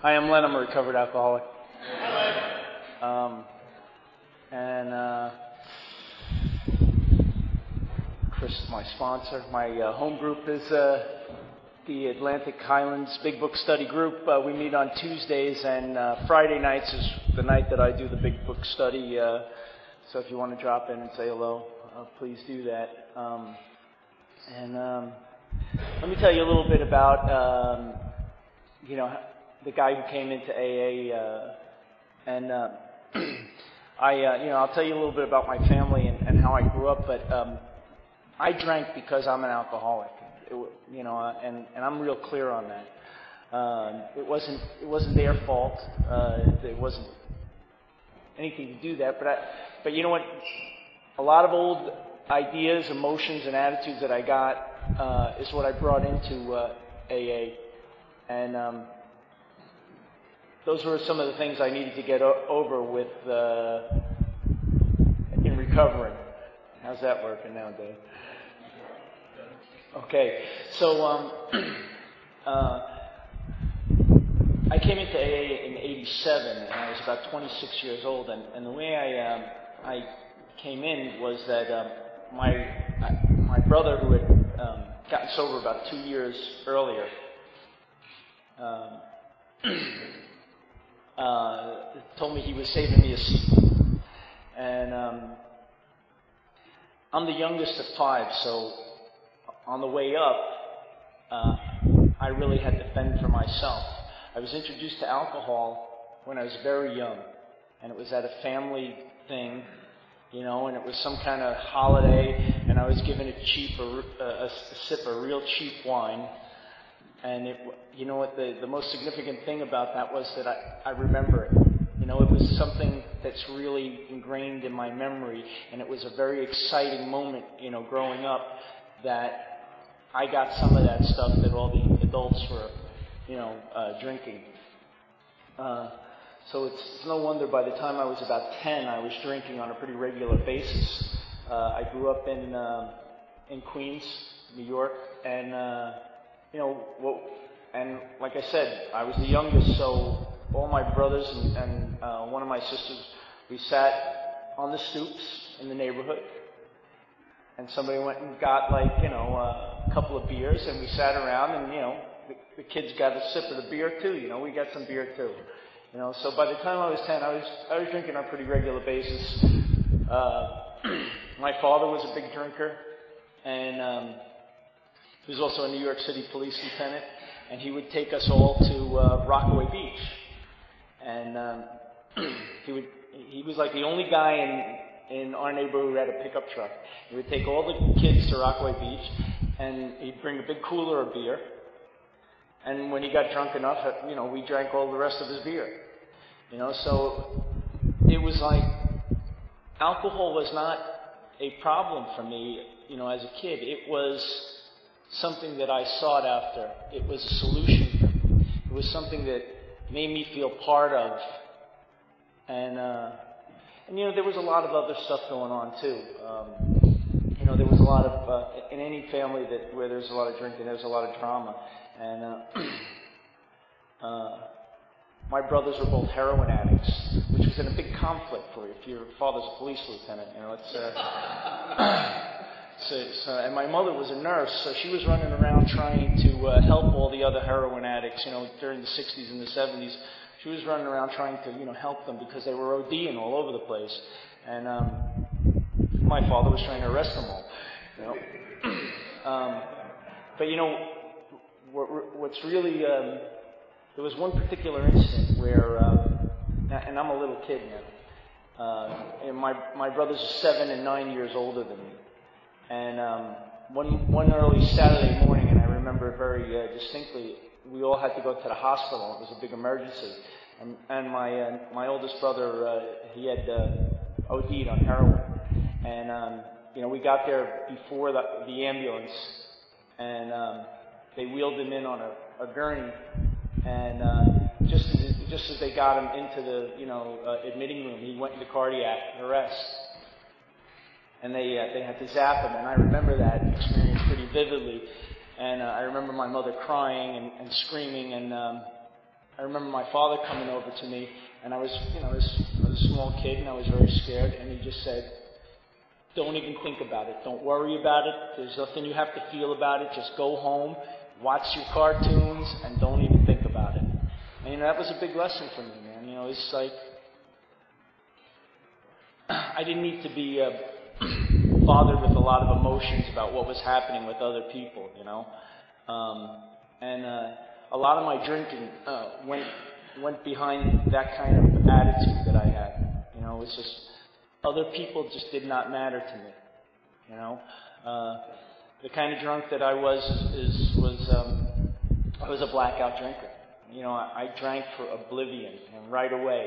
Hi, I'm Len. I'm a recovered alcoholic. Chris, my sponsor. My home group is the Atlantic Highlands Big Book Study Group. We meet on Tuesdays, and Friday nights is the night that I do the Big Book Study. So if you want to drop in and say hello, please do that. Let me tell you a little bit about, the guy who came into AA, I'll tell you a little bit about my family and how I grew up, but I drank because I'm an alcoholic, and I'm real clear on that. It wasn't their fault. It wasn't anything to do that, but you know what? A lot of old ideas, emotions, and attitudes that I got is what I brought into AA, and those were some of the things I needed to get over with in recovering. How's that working now, Dave? Okay, so I came into AA in '87, and I was about 26 years old. And the way I came in was that my brother, who had gotten sober about 2 years earlier, told me he was saving me a seat. And I'm the youngest of 5, so on the way up, I really had to fend for myself. I was introduced to alcohol when I was very young, and it was at a family thing, and it was some kind of holiday, and I was given a sip of real cheap wine. And you know what, the most significant thing about that was that I remember it. It was something that's really ingrained in my memory, and it was a very exciting moment, growing up, that I got some of that stuff that all the adults were, drinking. So it's no wonder by the time I was about 10, I was drinking on a pretty regular basis. I grew up in Queens, New York, and and like I said, I was the youngest, so all my brothers and one of my sisters, we sat on the stoops in the neighborhood, and somebody went and got a couple of beers, and we sat around, and the kids got a sip of the beer too. We got some beer too. So by the time I was 10, I was drinking on a pretty regular basis. My father was a big drinker, and he was also a New York City police lieutenant, and he would take us all to Rockaway Beach. And he was like the only guy in our neighborhood who had a pickup truck. He would take all the kids to Rockaway Beach, and he'd bring a big cooler of beer. And when he got drunk enough, we drank all the rest of his beer. So it was like alcohol was not a problem for me, as a kid. It was something that I sought after. It was a solution for me. It was something that made me feel part of. And there was a lot of other stuff going on too. There was a lot of in any family where there's a lot of drinking, there's a lot of drama. And my brothers were both heroin addicts, which was in a big conflict for you. If your father's a police lieutenant, and my mother was a nurse, so she was running around trying to help all the other heroin addicts, during the 60s and the 70s. She was running around trying to, help them because they were ODing all over the place. And my father was trying to arrest them all. But what's really, there was one particular incident where, and I'm a little kid now, and my brothers are 7 and 9 years older than me. And one early Saturday morning, and I remember it very distinctly, we all had to go to the hospital. It was a big emergency. And my oldest brother, he had OD'd on heroin. And, we got there before the ambulance, and they wheeled him in on a gurney. And just as they got him into the admitting room, he went into cardiac arrest. And they had to zap him, and I remember that experience pretty vividly. And I remember my mother crying and screaming, and I remember my father coming over to me, and I was a small kid, and I was very scared, and he just said, "Don't even think about it. Don't worry about it. There's nothing you have to feel about it. Just go home, watch your cartoons, and don't even think about it." And that was a big lesson for me, man. It's like I didn't need to be bothered with a lot of emotions about what was happening with other people, and a lot of my drinking went behind that kind of attitude that I had. It's just other people just did not matter to me. The kind of drunk that I was I was a blackout drinker. I drank for oblivion and right away.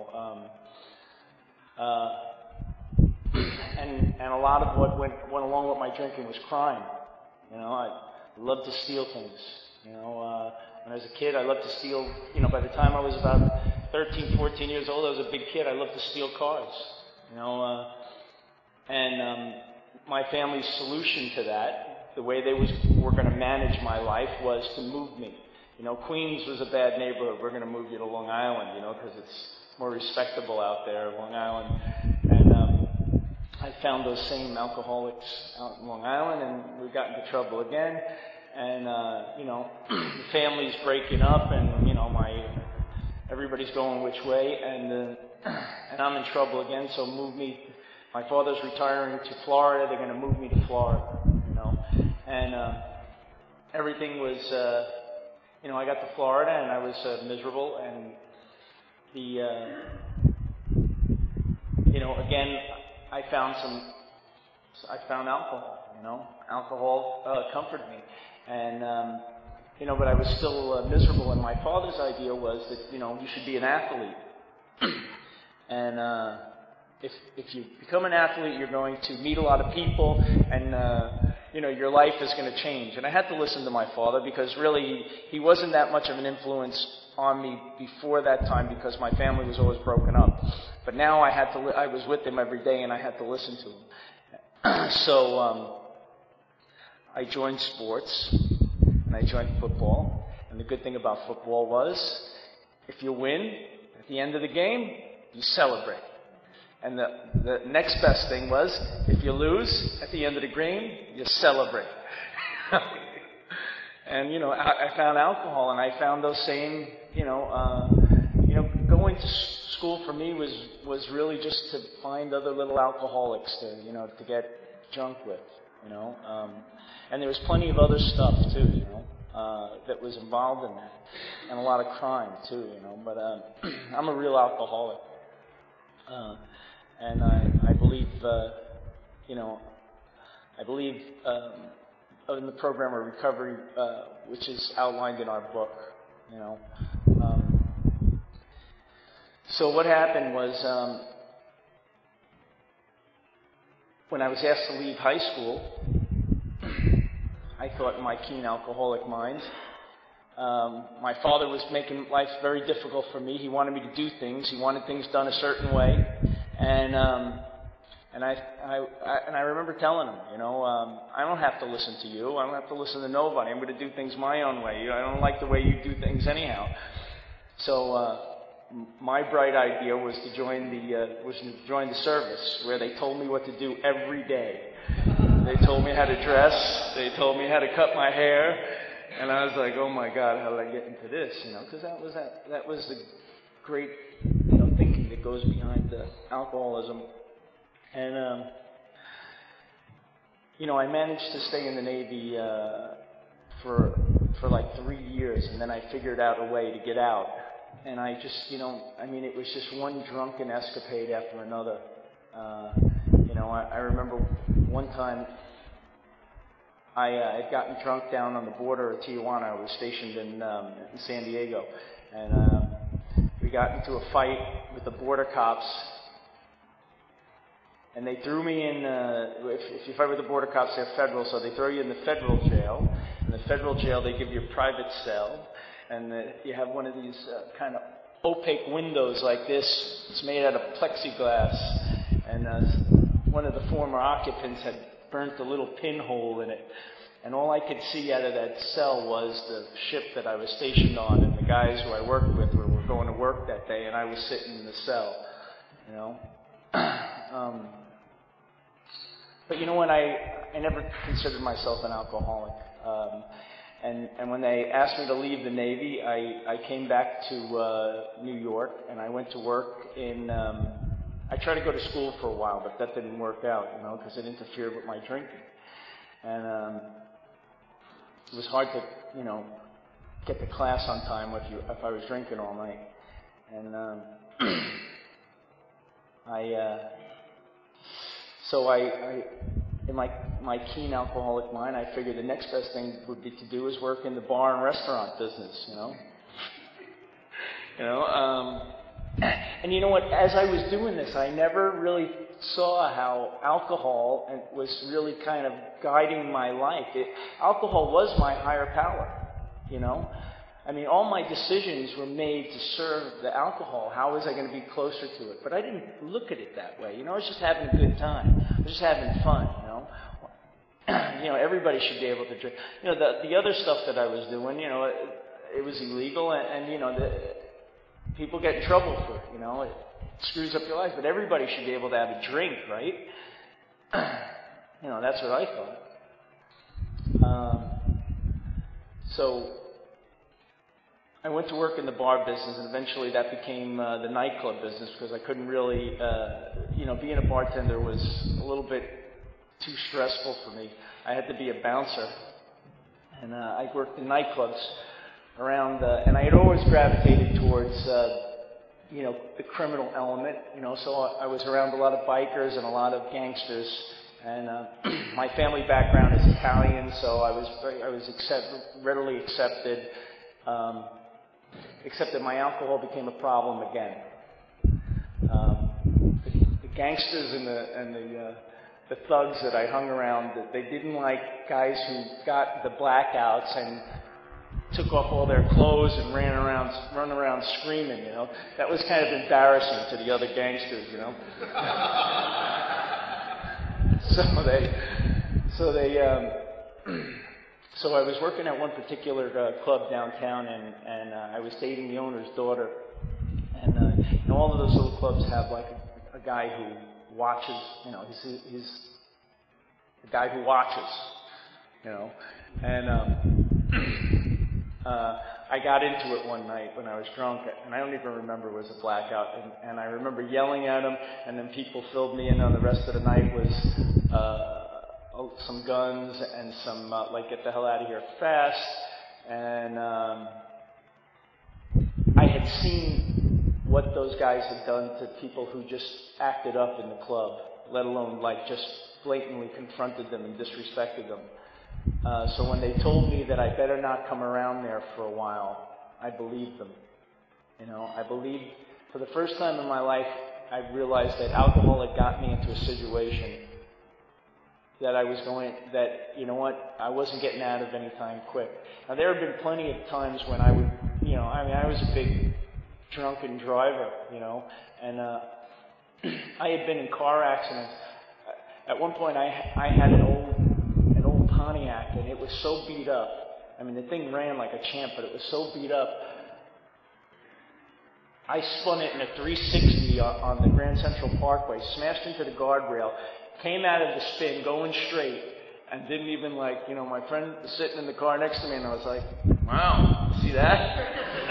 And a lot of what went along with my drinking was crime. I loved to steal things. When I was a kid, I loved to steal. By the time I was about 13, 14 years old, I was a big kid. I loved to steal cars. My family's solution to that, the way they were going to manage my life, was to move me. Queens was a bad neighborhood. We're going to move you to Long Island, because it's more respectable out there, Long Island. And I found those same alcoholics out in Long Island, and we got into trouble again. And the family's breaking up, and everybody's going which way, and I'm in trouble again. So move me. My father's retiring to Florida. They're going to move me to Florida, and everything was. I got to Florida, and I was miserable, and again, I found alcohol. Alcohol comforted me, and but I was still miserable. And my father's idea was that you should be an athlete, and if you become an athlete, you're going to meet a lot of people, and your life is going to change. And I had to listen to my father, because really he wasn't that much of an influence on me before that time, because my family was always broken up. But now I was with him every day, and I had to listen to him. So I joined sports, and I joined football. And the good thing about football was, if you win at the end of the game, you celebrate. And the next best thing was, if you lose at the end of the game, you celebrate. And I found alcohol, and I found those same, going to school for me was really just to find other little alcoholics to get drunk with, and there was plenty of other stuff too, that was involved in that, and a lot of crime too, But I'm a real alcoholic. And I believe, in the program of recovery, which is outlined in our book, So what happened was, when I was asked to leave high school, I thought in my keen alcoholic mind, my father was making life very difficult for me. He wanted me to do things. He wanted things done a certain way. And I remember telling him, I don't have to listen to you. I don't have to listen to nobody. I'm going to do things my own way. I don't like the way you do things anyhow. So my bright idea was to join the service, where they told me what to do every day. They told me how to dress. They told me how to cut my hair. And I was like, oh my God, how did I get into this? Because that was the great thinking that goes behind the alcoholism. And I managed to stay in the Navy for like 3 years, and then I figured out a way to get out. And I just, it was just one drunken escapade after another. I remember one time I had gotten drunk down on the border of Tijuana. I was stationed in San Diego, and we got into a fight with the border cops. And they threw me in, if you fight with the border cops, they're federal, so they throw you in the federal jail. In the federal jail, they give you a private cell, and you have one of these kind of opaque windows like this. It's made out of plexiglass, and one of the former occupants had burnt a little pinhole in it. And all I could see out of that cell was the ship that I was stationed on, and the guys who I worked with were going to work that day, and I was sitting in the cell, you know. But you know what? I never considered myself an alcoholic. And when they asked me to leave the Navy, I came back to New York, and I went to work in. I tried to go to school for a while, but that didn't work out, you know, because it interfered with my drinking. And it was hard to, you know, get to class on time if I was drinking all night. And so in my keen alcoholic mind, I figured the next best thing would be to do is work in the bar and restaurant business, you know. And you know what? As I was doing this, I never really saw how alcohol was really kind of guiding my life. Alcohol was my higher power, you know. I mean, all my decisions were made to serve the alcohol. How was I going to be closer to it? But I didn't look at it that way. You know, I was just having a good time. I was just having fun, you know. You know, everybody should be able to drink. You know, the other stuff that I was doing, you know, it was illegal, and you know, people get in trouble for it, you know. It screws up your life. But everybody should be able to have a drink, right? You know, that's what I thought. So I went to work in the bar business, and eventually that became the nightclub business, because I couldn't really, you know, being a bartender was a little bit too stressful for me. I had to be a bouncer, and I worked in nightclubs around, and I had always gravitated towards, you know, the criminal element, you know, so I was around a lot of bikers and a lot of gangsters, and my family background is Italian, so I was readily accepted. Except that my alcohol became a problem again. The gangsters and the thugs that I hung around, they didn't like guys who got the blackouts and took off all their clothes and run around screaming. You know, that was kind of embarrassing to the other gangsters. You know, So I was working at one particular club downtown, and I was dating the owner's daughter. And you know, all of those little clubs have like a guy who watches. You know, he's the guy who watches. You know, and I got into it one night when I was drunk, and I don't even remember it was a blackout. And I remember yelling at him, and then people filled me in on the rest of the night was. Some guns and some, like, get the hell out of here fast. And I had seen what those guys had done to people who just acted up in the club, let alone, like, just blatantly confronted them and disrespected them. So when they told me that I better not come around there for a while, I believed them. You know, I believed, for the first time in my life, I realized that alcohol had got me into a situation that you know what, I wasn't getting out of any time quick. Now, there have been plenty of times when I would, you know, I mean, I was a big drunken driver, you know, and I had been in car accidents. At one point, I had an old Pontiac, and it was so beat up. I mean, the thing ran like a champ, but it was so beat up. I spun it in a 360 on the Grand Central Parkway, smashed into the guardrail, came out of the spin going straight, and didn't even, like, you know, my friend was sitting in the car next to me, and I was like, wow, see that?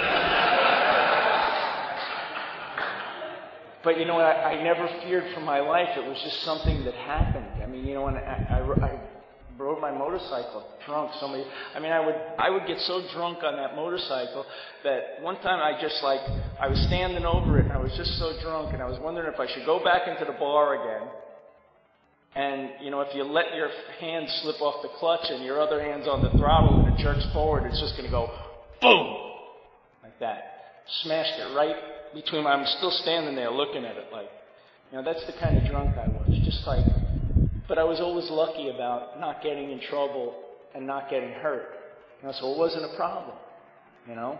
But, you know, I never feared for my life. It was just something that happened. I mean, you know, and I rode my motorcycle drunk so many. I mean, I would get so drunk on that motorcycle that one time I was standing over it, and I was just so drunk, and I was wondering if I should go back into the bar again. And, you know, if you let your hand slip off the clutch and your other hand's on the throttle and it jerks forward, it's just going to go boom, like that. Smashed it right between my, I'm still standing there looking at it like, you know, that's the kind of drunk I was. Just like, but I was always lucky about not getting in trouble and not getting hurt. You know, so it wasn't a problem, you know.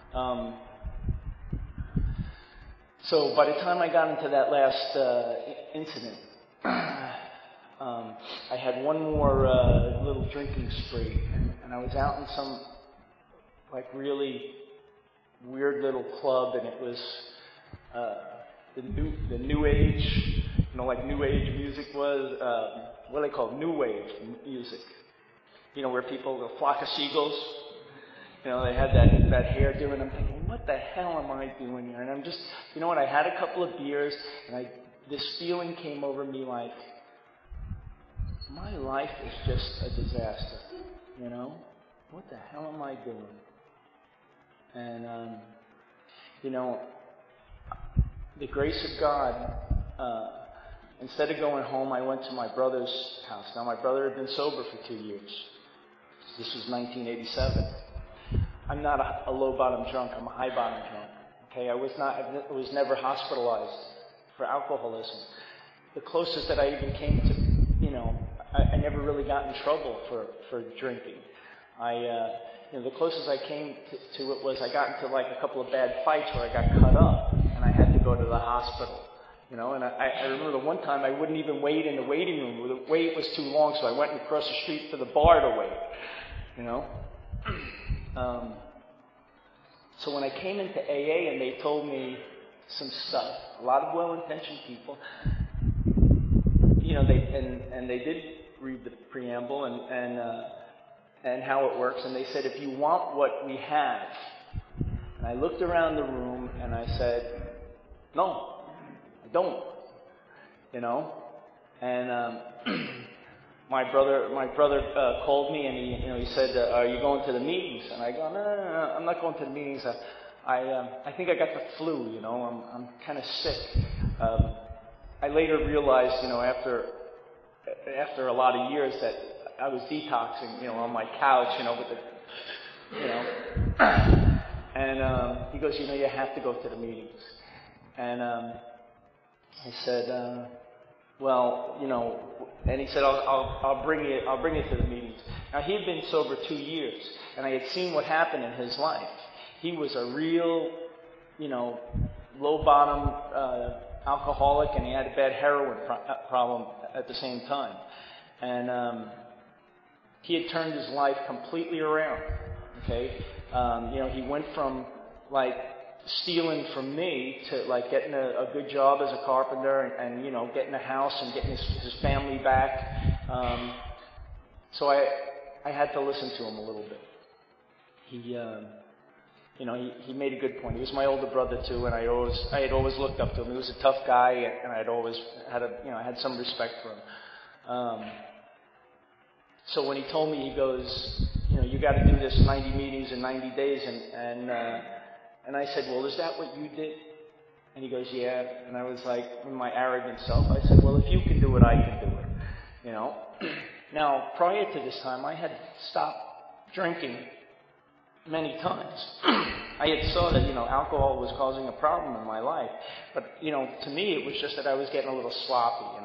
So by the time I got into that last incident, I had one more little drinking spree, and I was out in some, like, really weird little club, and it was the new age, like new age music was, what do they call it? New wave music. Where people, a flock of seagulls, they had that hairdo, and I'm thinking, what the hell am I doing here? And I'm just, I had a couple of beers, and this feeling came over me like, my life is just a disaster, What the hell am I doing? And, the grace of God, instead of going home, I went to my brother's house. Now, my brother had been sober for 2 years. This was 1987. I'm not a low-bottom drunk. I'm a high-bottom drunk. Okay, I was never hospitalized for alcoholism. The closest that I even came to, I never really got in trouble for drinking. The closest I came to it was I got into like a couple of bad fights where I got cut up and I had to go to the hospital. And I remember the one time I wouldn't even wait in the waiting room. The wait was too long, so I went across the street to the bar to wait. So when I came into AA and they told me some stuff, a lot of well-intentioned people, they did read the preamble and how it works, and they said, if you want what we have, and I looked around the room and I said, no, I don't, and my brother called me and he said, are you going to the meetings? And I go, no, I'm not going to the meetings. I think I got the flu, I'm kind of sick. I later realized, after a lot of years that I was detoxing, on my couch, with the, and he goes, you have to go to the meetings. And I said, well, and he said, I'll bring you to the meetings. Now, he had been sober 2 years, and I had seen what happened in his life. He was a real, low-bottom alcoholic, and he had a bad heroin problem at the same time. And he had turned his life completely around, okay? He went from, stealing from me to, getting a good job as a carpenter and getting a house and getting his family back. So I had to listen to him a little bit. He made a good point. He was my older brother too, and I had always looked up to him. He was a tough guy, and I'd always I had some respect for him. So when he told me, he goes, you got to do this 90 meetings in 90 days, and I said, well, is that what you did? And he goes, yeah. And I was like, in my arrogant self, I said, well, if you can do it, I can do it. Now, prior to this time, I had stopped drinking many times. I had saw that, alcohol was causing a problem in my life. But, to me, it was just that I was getting a little sloppy,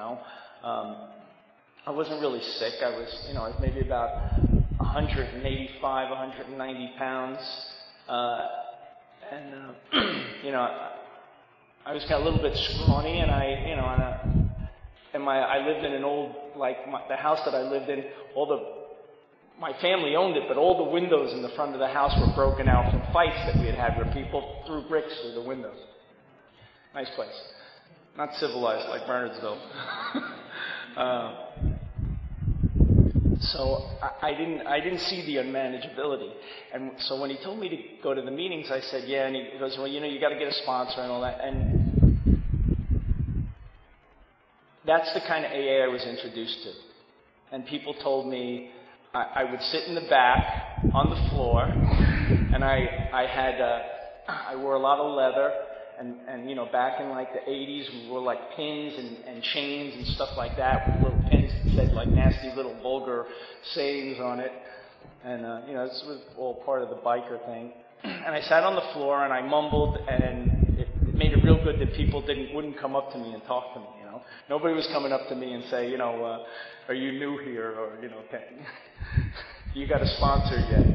I wasn't really sick. I was, maybe about 185, 190 pounds. I was kind of a little bit scrawny, and I lived in an old, the house that I lived in, my family owned it, but all the windows in the front of the house were broken out from fights that we had where people threw bricks through the windows. Nice place. Not civilized like Bernardsville. So I didn't see the unmanageability. And so when he told me to go to the meetings, I said, yeah. And he goes, well, you got to get a sponsor and all that. And that's the kind of AA I was introduced to. And people told me I would sit in the back on the floor, and I wore a lot of leather. And back in the 80s, we wore pins and chains and stuff like that with little pins that said nasty little vulgar sayings on it. And, this was all part of the biker thing. And I sat on the floor and I mumbled, and it made it real good that people wouldn't come up to me and talk to me, Nobody was coming up to me and say, are you new here? Or, you got a sponsor yet?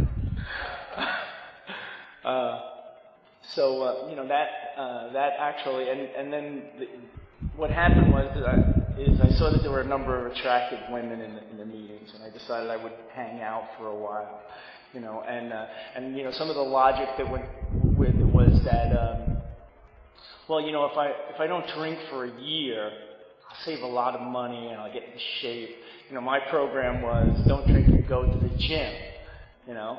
So that actually, and then what happened was I saw that there were a number of attractive women in the meetings, and I decided I would hang out for a while, and some of the logic that would was that, well, you know, if I don't drink for a year, I'll save a lot of money and I'll get in shape. You know, my program was don't drink and go to the gym, you know.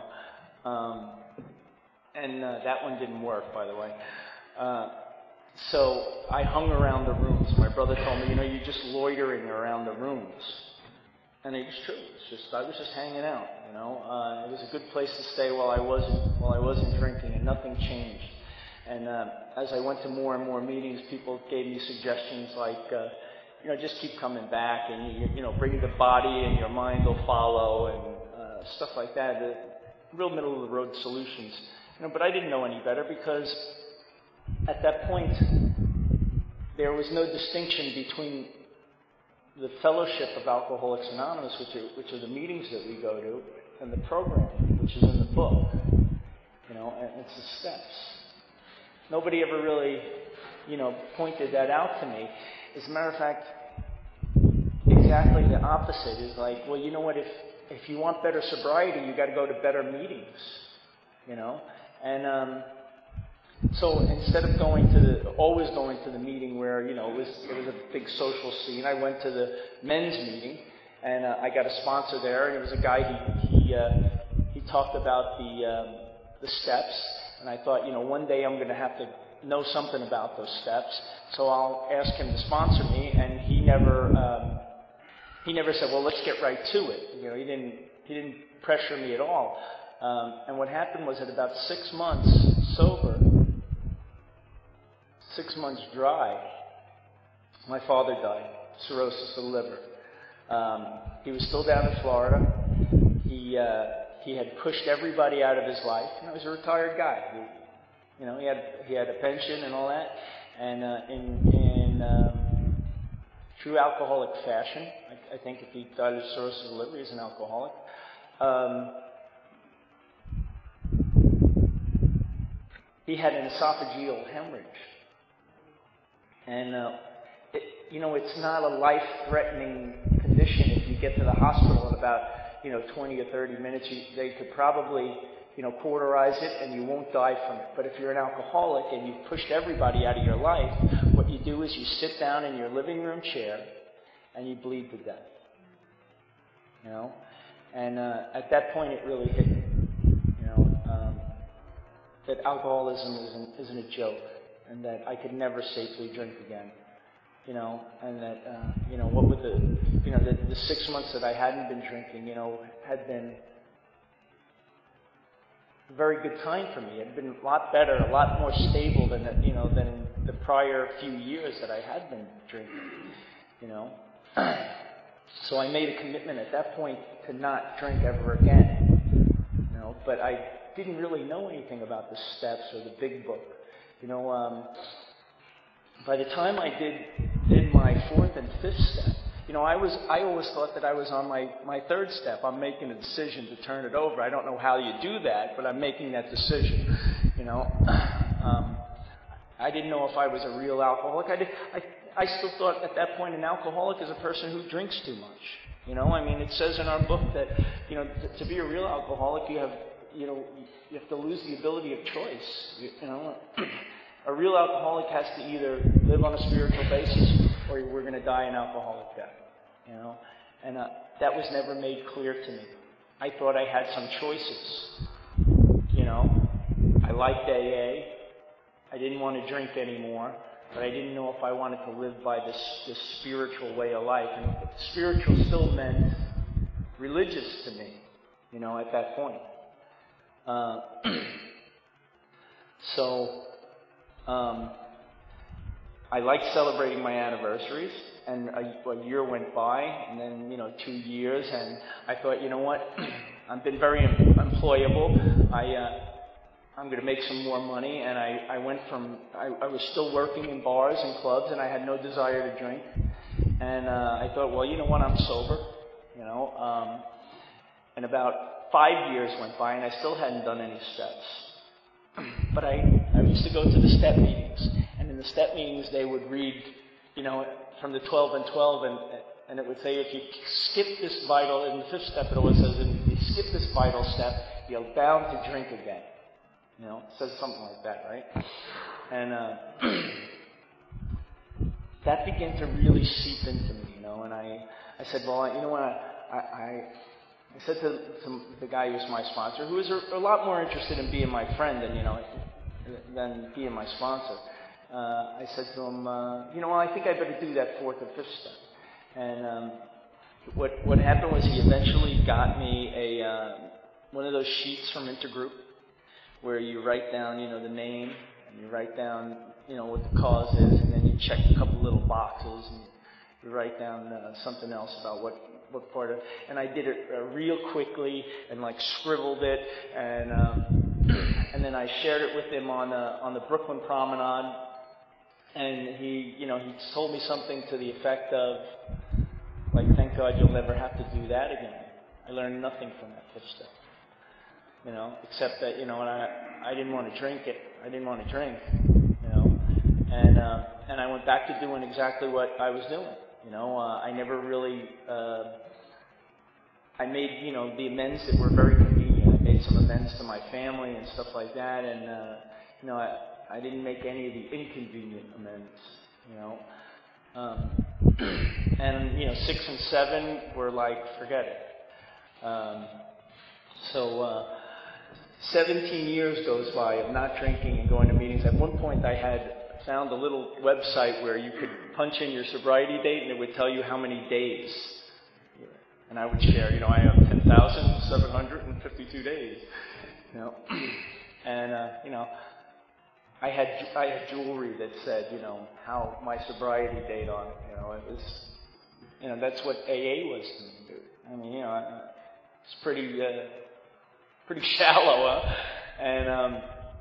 And that one didn't work, by the way. So I hung around the rooms. My brother told me, you know, you're just loitering around the rooms. And it was true. I was just hanging out, you know. It was a good place to stay while I wasn't drinking, and nothing changed. And as I went to more and more meetings, people gave me suggestions like, you know, just keep coming back, and you know, bring the body, and your mind will follow, and stuff like that. The real middle of the road solutions, you know. But I didn't know any better because at that point there was no distinction between the fellowship of Alcoholics Anonymous, which are the meetings that we go to, and the program, which is in the book, you know, and it's the steps. Nobody ever really, you know, pointed that out to me. As a matter of fact, exactly the opposite is like, well, you know what, if you want better sobriety, you got to go to better meetings, you know, and so instead of always going to the meeting where, you know, it was a big social scene, I went to the men's meeting, and I got a sponsor there, and it was a guy, he talked about the steps, and I thought, you know, one day I'm going to have to know something about those steps, so I'll ask him to sponsor me, and he never said, well, let's get right to it. You know, he didn't pressure me at all. And what happened was, at about 6 months sober, 6 months dry, my father died, cirrhosis of the liver. He was still down in Florida. He had pushed everybody out of his life. You know, he was a retired guy. He had a pension and all that. And in true alcoholic fashion, I think if he died of cirrhosis of the liver, he's an alcoholic. He had an esophageal hemorrhage. And, you know, it's not a life-threatening condition. If you get to the hospital in about, you know, 20 or 30 minutes, they could probably, you know, cauterize it and you won't die from it. But if you're an alcoholic and you've pushed everybody out of your life, what you do is you sit down in your living room chair and you bleed to death. You know? And at that point it really hit me, you know, that alcoholism isn't a joke, and that I could never safely drink again, you know, and that, you know, what would the 6 months that I hadn't been drinking, you know, had been a very good time for me. It had been a lot better, a lot more stable than the prior few years that I had been drinking, you know. So I made a commitment at that point to not drink ever again, you know, but I didn't really know anything about the steps or the big book. You know, by the time I did my fourth and fifth step, you know, I always thought that I was on my third step. I'm making a decision to turn it over. I don't know how you do that, but I'm making that decision. You know, I didn't know if I was a real alcoholic. I still thought at that point an alcoholic is a person who drinks too much. You know, I mean, it says in our book that, you know, to be a real alcoholic, you have to lose the ability of choice. You know, a real alcoholic has to either live on a spiritual basis or we're going to die an alcoholic death. You know, and that was never made clear to me. I thought I had some choices. You know, I liked AA. I didn't want to drink anymore, but I didn't know if I wanted to live by this spiritual way of life. And spiritual still meant religious to me, you know, at that point. So I liked celebrating my anniversaries, and a year went by, and then, you know, 2 years, and I thought, you know what, I've been very employable. I'm going to make some more money, and I was still working in bars and clubs, and I had no desire to drink, and I thought, well, you know what, I'm sober, you know, and about 5 years went by, and I still hadn't done any steps. But I used to go to the step meetings, and in the step meetings they would read, you know, from the 12 and 12, and it would say, if you skip this vital, in the fifth step it always says, if you skip this vital step, you're bound to drink again. It says something like that, right? And that began to really seep into me, and I said, well, you know what, I said to the guy who was my sponsor, who was a lot more interested in being my friend than being my sponsor, I said to him, I think I better do that fourth or fifth step. And what happened was he eventually got me one of those sheets from Intergroup where you write down, the name, and you write down, what the cause is, and then you check a couple little boxes, and you write down something else about what part of, and I did it real quickly and scribbled it, and then I shared it with him on the Brooklyn Promenade, and he told me something to the effect of, thank God you'll never have to do that again. I learned nothing from that fifth step, except that and I didn't want to drink it. I didn't want to drink, and I went back to doing exactly what I was doing. I never really, I made, the amends that were very convenient. I made some amends to my family and stuff like that, and, I didn't make any of the inconvenient amends, and, 6 and 7 were forget it. So 17 years goes by of not drinking and going to meetings. At one point I had found a little website where you could punch in your sobriety date and it would tell you how many days. And I would share, I have 10,752 days. And, I had jewelry that said, how my sobriety date on it. It was, that's what AA was to me, dude. I mean, it's pretty shallow, huh? And,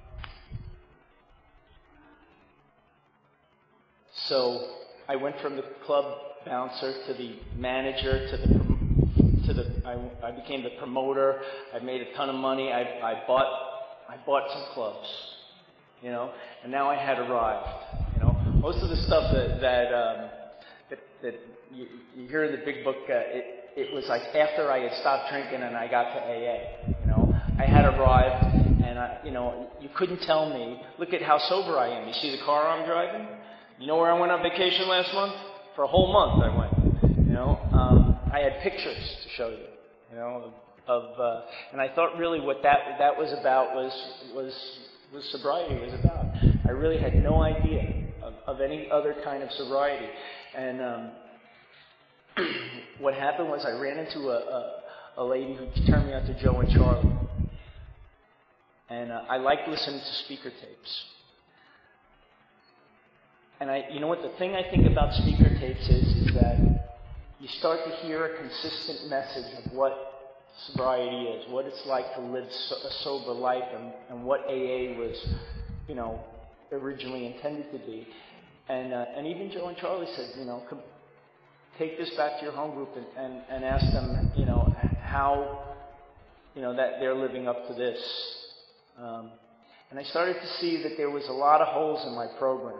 so I went from the club bouncer to the manager I became the promoter. I made a ton of money. I bought some clubs, and now I had arrived. Most of the stuff that you hear in the big book, it was after I had stopped drinking and I got to AA. I had arrived, and you couldn't tell me. Look at how sober I am. You see the car I'm driving? You know where I went on vacation last month? For a whole month I went. I had pictures to show you. And I thought really what that was about was sobriety was about. I really had no idea of any other kind of sobriety. And what happened was I ran into a lady who turned me on to Joe and Charlie. And I liked listening to speaker tapes. And the thing I think about speaker tapes is that you start to hear a consistent message of what sobriety is, what it's like to live a sober life, and what AA was, originally intended to be. And even Joe and Charlie said, take this back to your home group and ask them, how, that they're living up to this. And I started to see that there was a lot of holes in my program,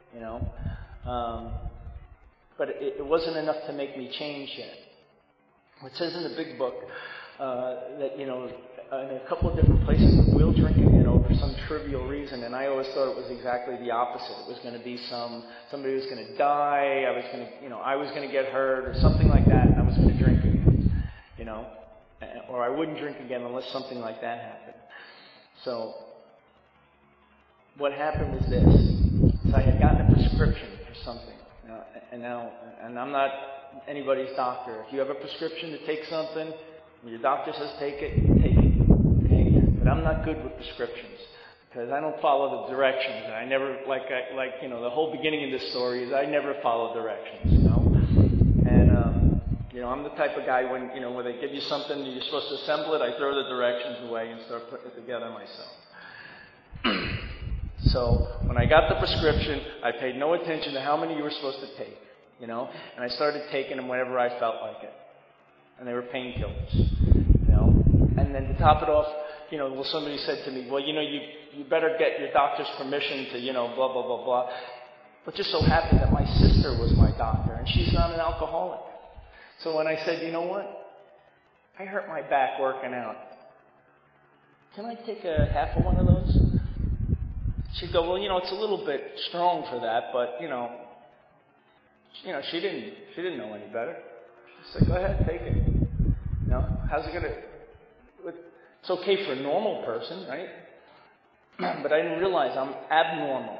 but it wasn't enough to make me change yet. It says in the big book that, in a couple of different places, we'll drink again for some trivial reason, and I always thought it was exactly the opposite. It was going to be somebody was going to die, I was going to get hurt, or something like that, and I was going to drink again, or I wouldn't drink again unless something like that happened. So what happened was this. So I had gotten a prescription for something, and I'm not anybody's doctor. If you have a prescription to take something, when your doctor says take it, take it. Okay? But I'm not good with prescriptions because I don't follow the directions. And I never, the whole beginning of this story is I never follow directions, And, I'm the type of guy when they give you something and you're supposed to assemble it, I throw the directions away and start putting it together myself. So when I got the prescription, I paid no attention to how many you were supposed to take, and I started taking them whenever I felt like it. And they were painkillers, And then to top it off, somebody said to me, well, you better get your doctor's permission to, blah, blah, blah, blah. But just so happened that my sister was my doctor, and she's not an alcoholic. So when I said, you know what? I hurt my back working out. Can I take a half of one of those? she'd go, well, it's a little bit strong for that, but, she didn't know any better. She said, go ahead, take it. How's it going to... It's okay for a normal person, right? But I didn't realize I'm abnormal,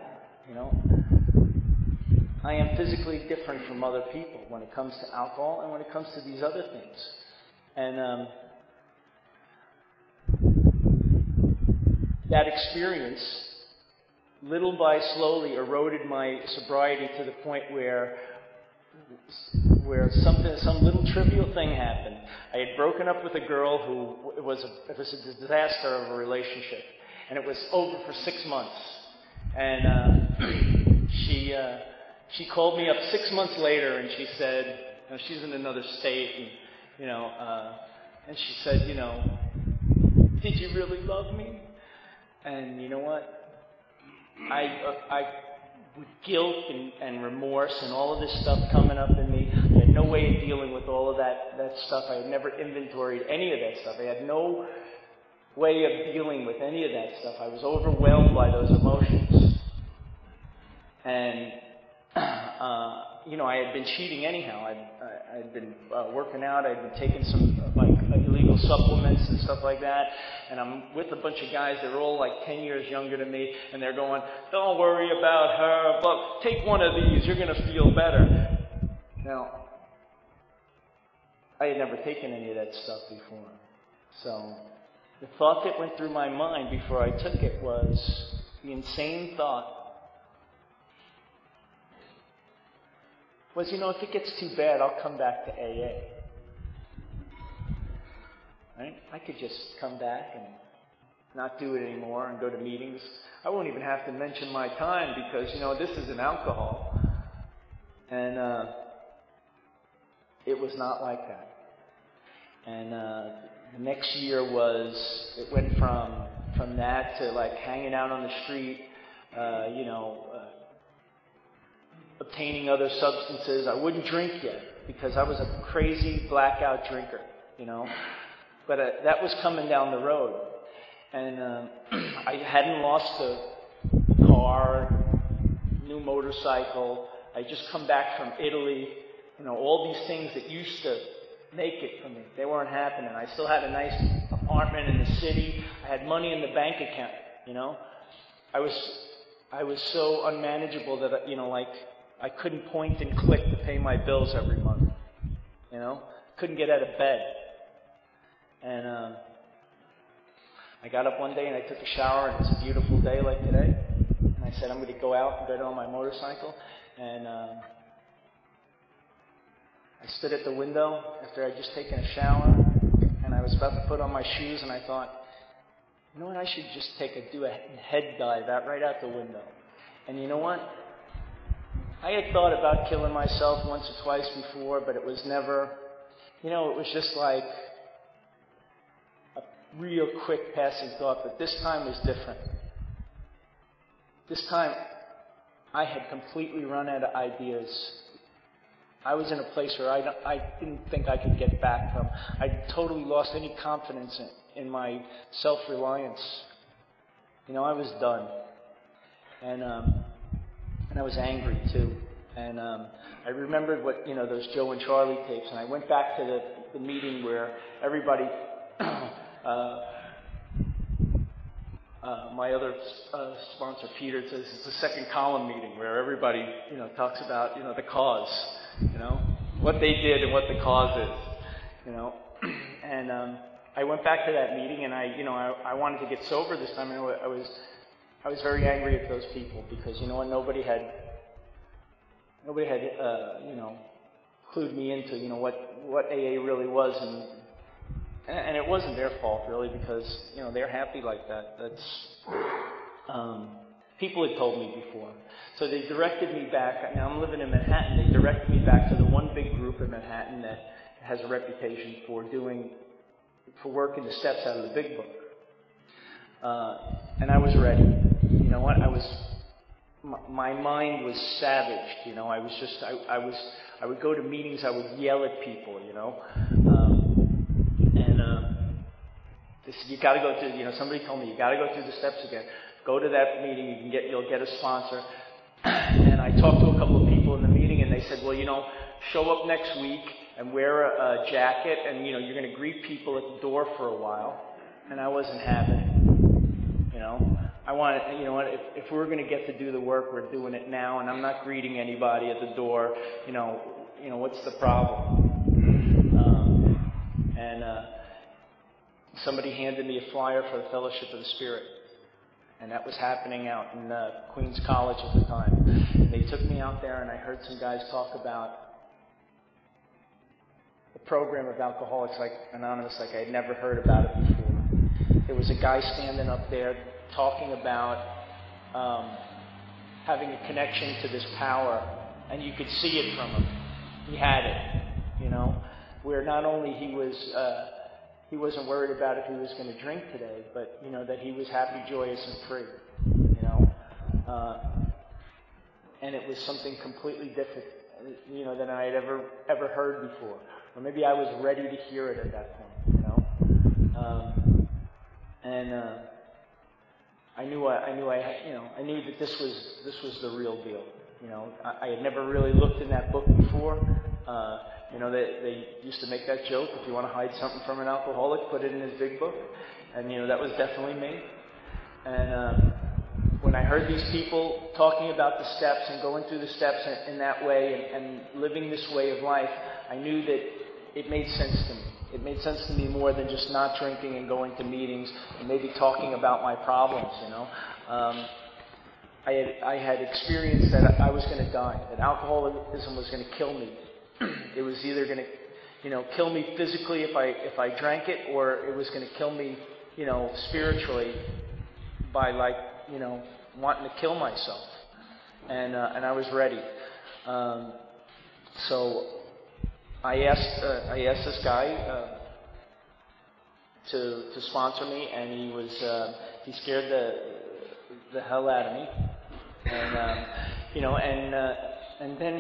I am physically different from other people when it comes to alcohol and when it comes to these other things. And that experience, little by slowly, eroded my sobriety to the point where some little trivial thing happened. I had broken up with a girl who it was a disaster of a relationship, and it was over for 6 months. And she called me up 6 months later, and she said, she's in another state, and she said, did you really love me? And you know what? I with guilt and remorse and all of this stuff coming up in me, I had no way of dealing with all of that stuff. I had never inventoried any of that stuff. I had no way of dealing with any of that stuff. I was overwhelmed by those emotions. And, I had been cheating anyhow. I'd been working out. I'd been taking some illegal supplements and stuff like that. And I'm with a bunch of guys that are all 10 years younger than me. And they're going, don't worry about her. Look, take one of these. You're going to feel better. Now, I had never taken any of that stuff before. So the thought that went through my mind before I took it was the insane thought was, if it gets too bad, I'll come back to AA. Right? I could just come back and not do it anymore and go to meetings. I won't even have to mention my time because, this is an alcohol. And it was not like that. And the next year it went from that to hanging out on the street, obtaining other substances. I wouldn't drink yet because I was a crazy blackout drinker, But that was coming down the road. And I hadn't lost a car, new motorcycle. I just come back from Italy. All these things that used to make it for me, they weren't happening. I still had a nice apartment in the city. I had money in the bank account, I was so unmanageable that, I couldn't point and click to pay my bills every month. Couldn't get out of bed. And I got up one day and I took a shower, and it was a beautiful day like today. And I said, I'm going to go out and get on my motorcycle. And I stood at the window after I'd just taken a shower, and I was about to put on my shoes, and I thought, you know what, I should just do a head dive right out the window. And you know what? I had thought about killing myself once or twice before, but it was never, it was just like a real quick passing thought, but this time was different. This time, I had completely run out of ideas. I was in a place where I didn't think I could get back from. I totally lost any confidence in my self-reliance. I was done. And I was angry too. And I remembered what, those Joe and Charlie tapes. And I went back to the meeting where everybody, my other sponsor, Peter, says it's the second column meeting where everybody, talks about, the cause, what they did and what the cause is, And I went back to that meeting, and I wanted to get sober this time. And I was very angry at those people because, nobody had clued me into, what AA really was, and it wasn't their fault really because, they're happy like that. That's, people had told me before. So they directed me back. Now I'm living in Manhattan. They directed me back to the one big group in Manhattan that has a reputation for working the steps out of the big book. And I was ready. You know what? My mind was savaged. I would go to meetings. I would yell at people. They said, you got to go through. Somebody told me you got to go through the steps again. Go to that meeting. You'll get a sponsor. And I talked to a couple of people in the meeting, and they said, well, show up next week and wear a jacket, and you're going to greet people at the door for a while. And I wasn't having it. I wanted, if we're going to get to do the work, we're doing it now, and I'm not greeting anybody at the door. What's the problem? Somebody handed me a flyer for the Fellowship of the Spirit. And that was happening out in Queens College at the time. And they took me out there, and I heard some guys talk about the program of Alcoholics Anonymous like I had never heard about it before. There was a guy standing up there talking about having a connection to this power, and you could see it from him. He had it, where not only he wasn't worried about if he was going to drink today, but, that he was happy, joyous, and free, and it was something completely different, than I had ever heard before. Or maybe I was ready to hear it at that point, I knew that this was the real deal. I had never really looked in that book before. They used to make that joke, if you want to hide something from an alcoholic, put it in his big book. And, that was definitely me. And when I heard these people talking about the steps and going through the steps in that way and living this way of life, I knew that it made sense to me. It made sense to me more than just not drinking and going to meetings and maybe talking about my problems, I had experienced that I was going to die, that alcoholism was going to kill me. It was either going to, kill me physically if I drank it, or it was going to kill me, spiritually by wanting to kill myself. And I was ready. So I asked this guy to sponsor me, and he scared the hell out of me, and then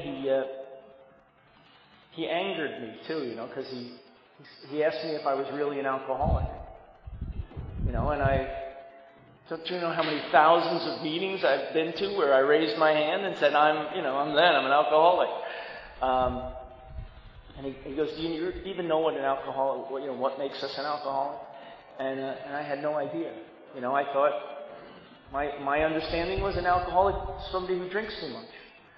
he angered me too, because he asked me if I was really an alcoholic, and don't you know how many thousands of meetings I've been to where I raised my hand and said I'm an alcoholic. And he goes, do you even know what an alcoholic, what makes us an alcoholic? And I had no idea. I thought my understanding was an alcoholic is somebody who drinks too much.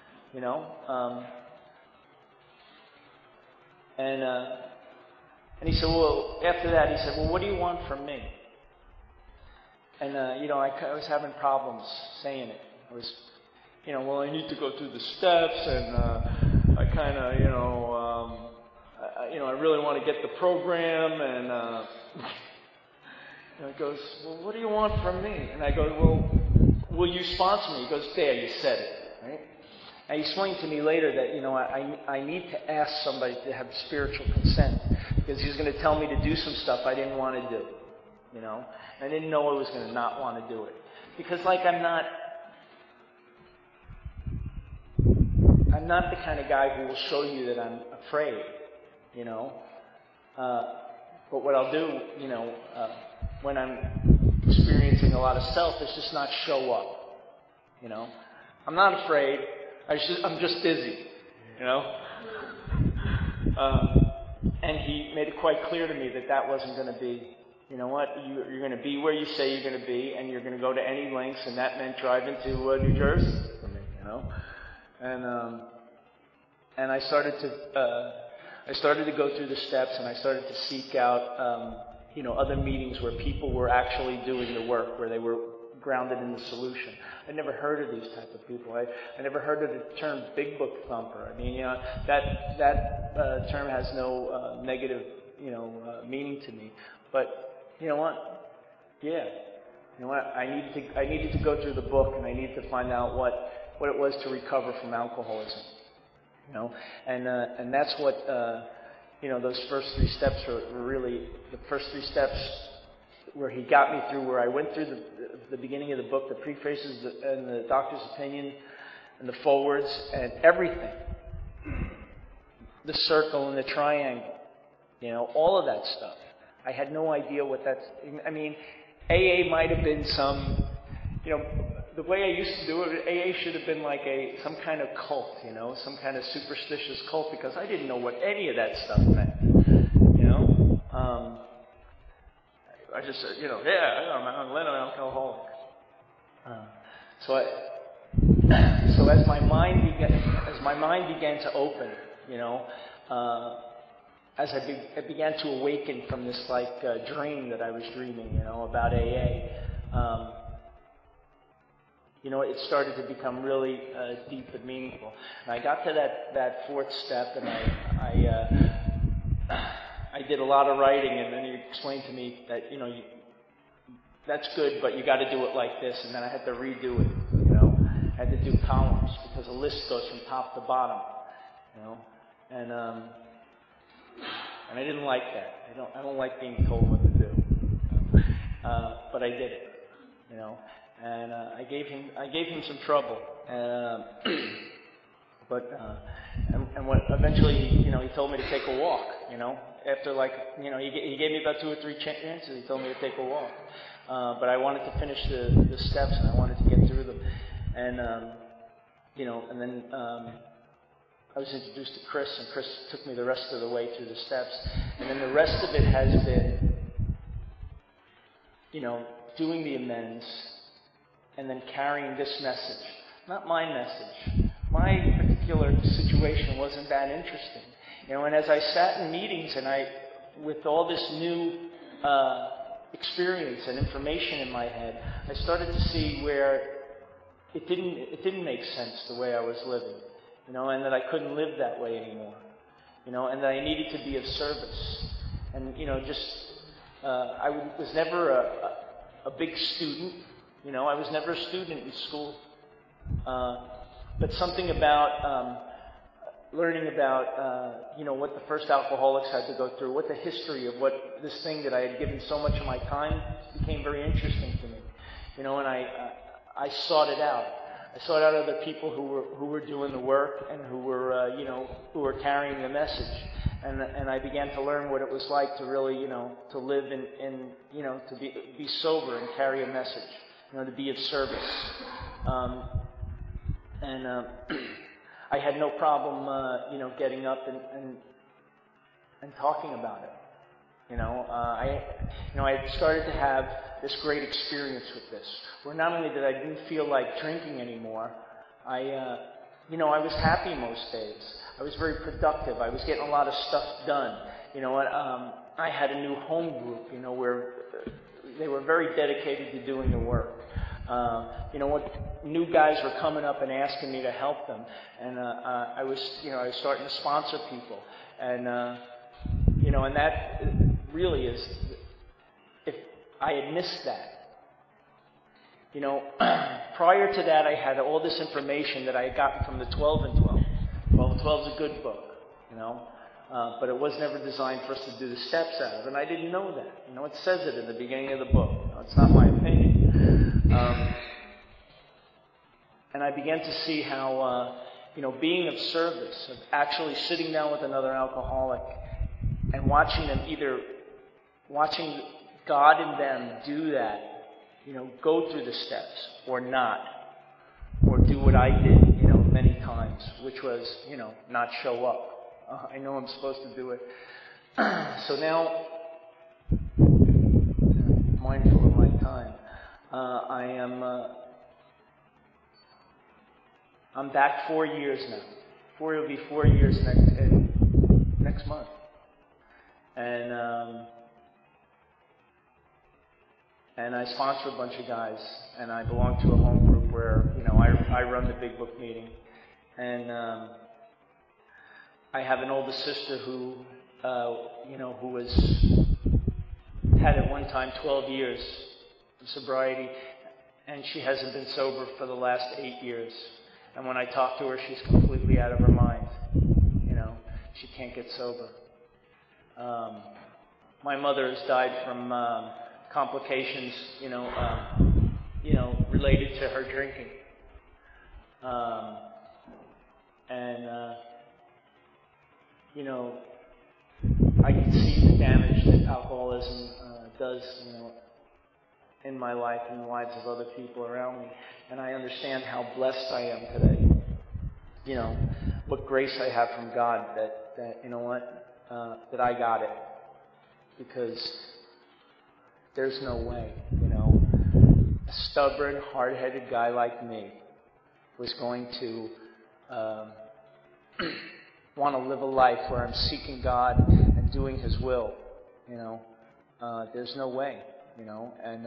And he said, well, after that, he said, well, what do you want from me? And, I was having problems saying it. I was, well, I need to go through the steps, and I kind of, I really want to get the program, and he goes, well, what do you want from me? And I go, well, will you sponsor me? He goes, there, you said it, right? And he explained to me later that, I need to ask somebody to have spiritual consent, because he was going to tell me to do some stuff I didn't want to do, I didn't know I was going to not want to do it. Because, I'm not the kind of guy who will show you that I'm afraid, but what I'll do, when I'm experiencing a lot of self is just not show up, I'm not afraid. I'm just busy, and he made it quite clear to me that wasn't going to be, you're going to be where you say you're going to be, and you're going to go to any lengths, and that meant driving to New Jersey for me, and I started to go through the steps, and I started to seek out, other meetings where people were actually doing the work, where they were grounded in the solution. I'd never heard of these type of people. I never heard of the term big book thumper. I mean, that term has no negative, meaning to me. But you know what? Yeah. You know what? I needed to go through the book, and I needed to find out what it was to recover from alcoholism. And that's what those first three steps were really the first three steps where he got me through, where I went through the beginning of the book, the prefaces and the doctor's opinion and the forwards and everything. The circle and the triangle, all of that stuff. I had no idea what that's, I mean, AA might have been some, the way I used to do it, AA should have been like some kind of cult, some kind of superstitious cult, because I didn't know what any of that stuff meant. I just said, I'm an alcoholic. So as my mind began to open, as I began to awaken from this dream that I was dreaming, about AA, it started to become really deep and meaningful. And I got to that fourth step, and I did a lot of writing, and then he explained to me that, that's good, but you got to do it like this. And then I had to redo it, I had to do columns, because a list goes from top to bottom, and I didn't like that. I don't like being told what to do, but I did it, and I gave him some trouble, but what eventually, he told me to take a walk, after he gave me about 2 or 3 chances. He told me to take a walk, but I wanted to finish the steps, and I wanted to get through them, and and then I was introduced to Chris, and Chris took me the rest of the way through the steps, and then the rest of it has been, doing the amends, and then carrying this message. Not my message. My particular situation wasn't that interesting. And as I sat in meetings, and with all this new experience and information in my head, I started to see where it didn't make sense the way I was living, and that I couldn't live that way anymore, and that I needed to be of service. And I was never a big student. I was never a student in school. But something about learning about, what the first alcoholics had to go through, what the history of what this thing that I had given so much of my time became very interesting to me. And I sought it out. I sought out other people who were doing the work and who were carrying the message. And I began to learn what it was like to really, to live in to be sober and carry a message, to be of service. I had no problem, getting up and talking about it. I had started to have this great experience with this, where not only did I didn't feel like drinking anymore, I was happy most days. I was very productive. I was getting a lot of stuff done. I had a new home group, where they were very dedicated to doing the work. New guys were coming up and asking me to help them, and I was starting to sponsor people, and and that really is, if I had missed that. Prior to that, I had all this information that I had gotten from the 12 and 12. 12 and 12 is a good book, but it was never designed for us to do the steps out of, and I didn't know that. It says it in the beginning of the book. It's not my opinion. And I began to see how, being of service, of actually sitting down with another alcoholic and watching God in them do that, go through the steps or not, or do what I did, many times, which was, not show up. I know I'm supposed to do it. So now, mindful of my time, I'm back 4 years now. It'll be 4 years next month. And I sponsor a bunch of guys, and I belong to a home group where, I run the Big Book meeting. And I have an older sister who had at one time 12 years of sobriety, and she hasn't been sober for the last 8 years. And when I talk to her, she's completely out of her mind. She can't get sober. My mother has died from complications, related to her drinking. I can see the damage that alcoholism does, in my life and the lives of other people around me. And I understand how blessed I am today. You know, what grace I have from God that you know what, that I got it. Because there's no way, you know, a stubborn, hard-headed guy like me was going to want to live a life where I'm seeking God and doing His will, you know. There's no way, you know. And,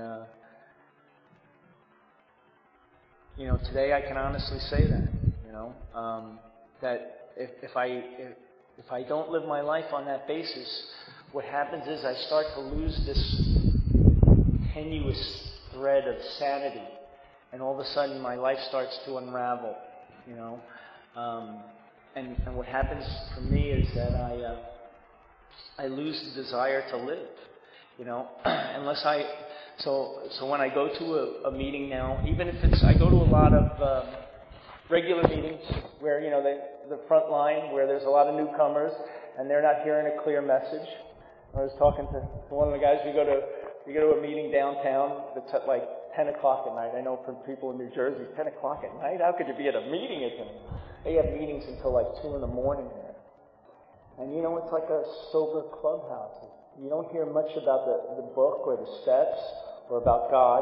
you know, today I can honestly say that, you know, that if I don't live my life on that basis, what happens is I start to lose this tenuous thread of sanity, and all of a sudden my life starts to unravel, you know. And what happens for me is that I lose the desire to live, you know, unless so when I go to a meeting now, even if I go to a lot of regular meetings where, you know, the front line, where there's a lot of newcomers and they're not hearing a clear message. I was talking to one of the guys, we go to a meeting downtown that's at like 10 o'clock at night. I know from people in New Jersey, 10 o'clock at night? How could you be at a meeting at 10? They have meetings until like 2 in the morning here. And you know, it's like a sober clubhouse. You don't hear much about the book or the steps or about God.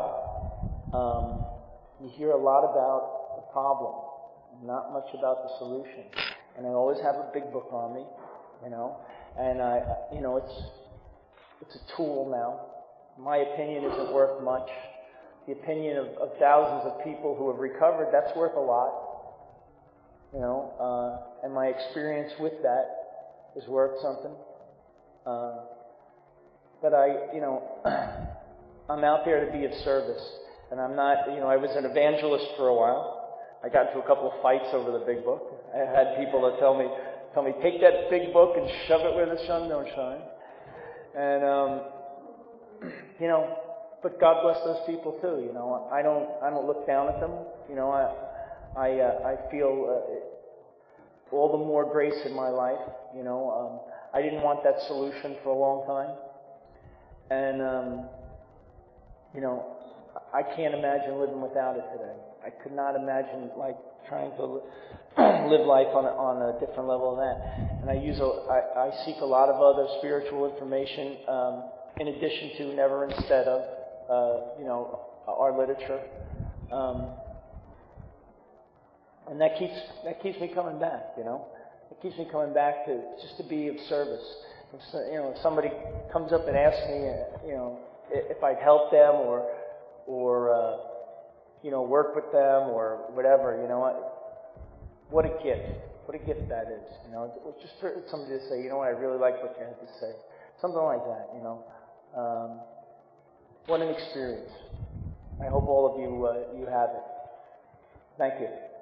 You hear a lot about the problem, not much about the solution. And I always have a big book on me, you know. And you know, it's a tool now. My opinion isn't worth much. The opinion of thousands of people who have recovered, that's worth a lot. You know, and my experience with that is worth something. But you know, I'm out there to be of service. And I'm not, you know, I was an evangelist for a while. I got into a couple of fights over the big book. I had people that tell me, take that big book and shove it where the sun don't shine. And, you know, but God bless those people too. You know, I don't look down at them. You know, I feel all the more grace in my life. You know, I didn't want that solution for a long time, and you know, I can't imagine living without it today. I could not imagine like trying to live life on a different level than that. And I seek a lot of other spiritual information in addition to, never instead of, you know, our literature. And that keeps me coming back, you know. It keeps me coming back to just to be of service. You know, if somebody comes up and asks me, you know, if I'd help them or you know, work with them or whatever, you know, what a gift. What a gift that is, you know. Just for somebody to say, you know what, I really like what you had to say. Something like that, you know. What an experience. I hope all of you have it. Thank you.